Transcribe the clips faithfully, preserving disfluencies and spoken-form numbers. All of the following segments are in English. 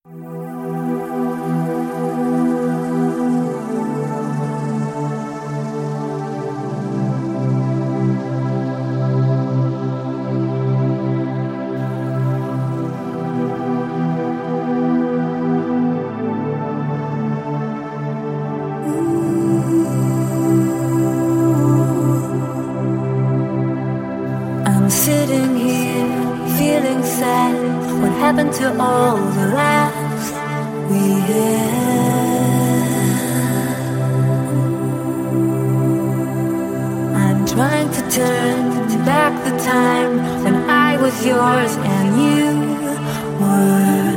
I'm sitting here feeling sad. What happened to all the laughs we had? I'm trying to turn back the time when I was yours and you were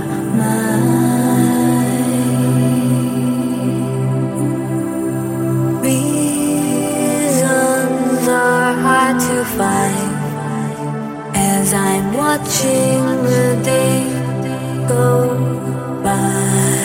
mine. Reasons are hard to find as I'm watching the day go by.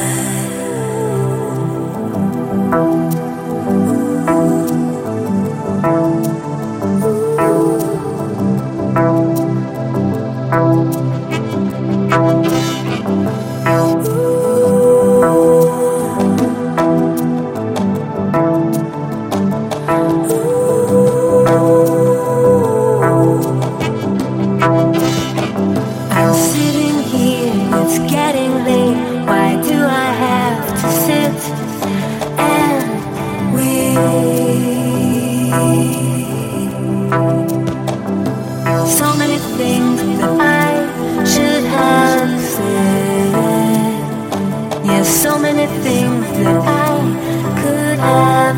So many things that I should have said. Yes, so many things that I could have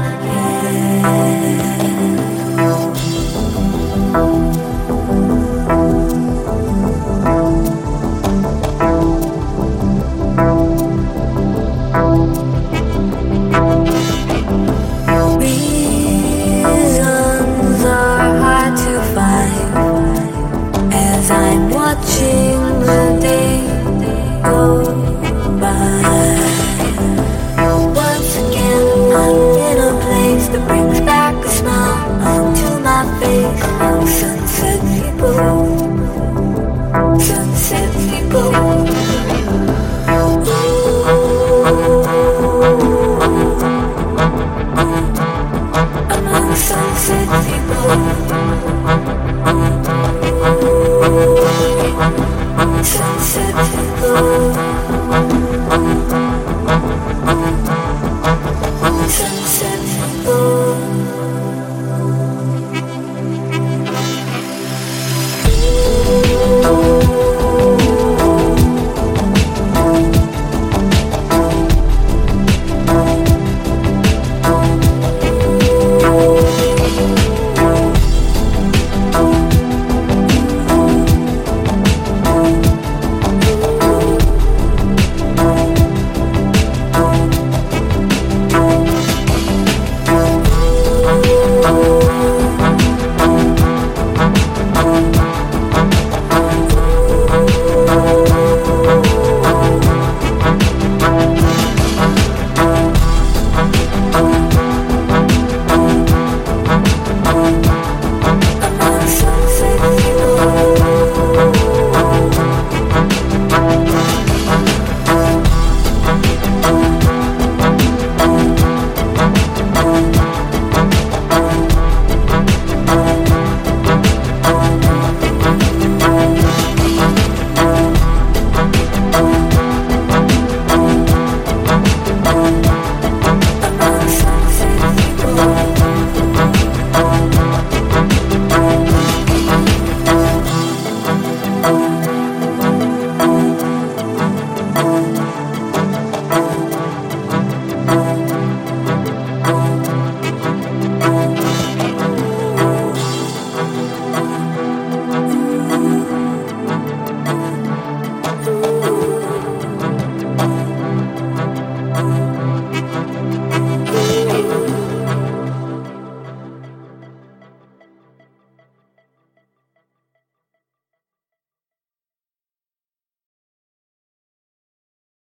Reasons are hard to find as I'm watching the day go by. Once again, I'm in a place that brings back a smile onto my face. Oh, sunset people, sunset people. Among sunset people, sunset people.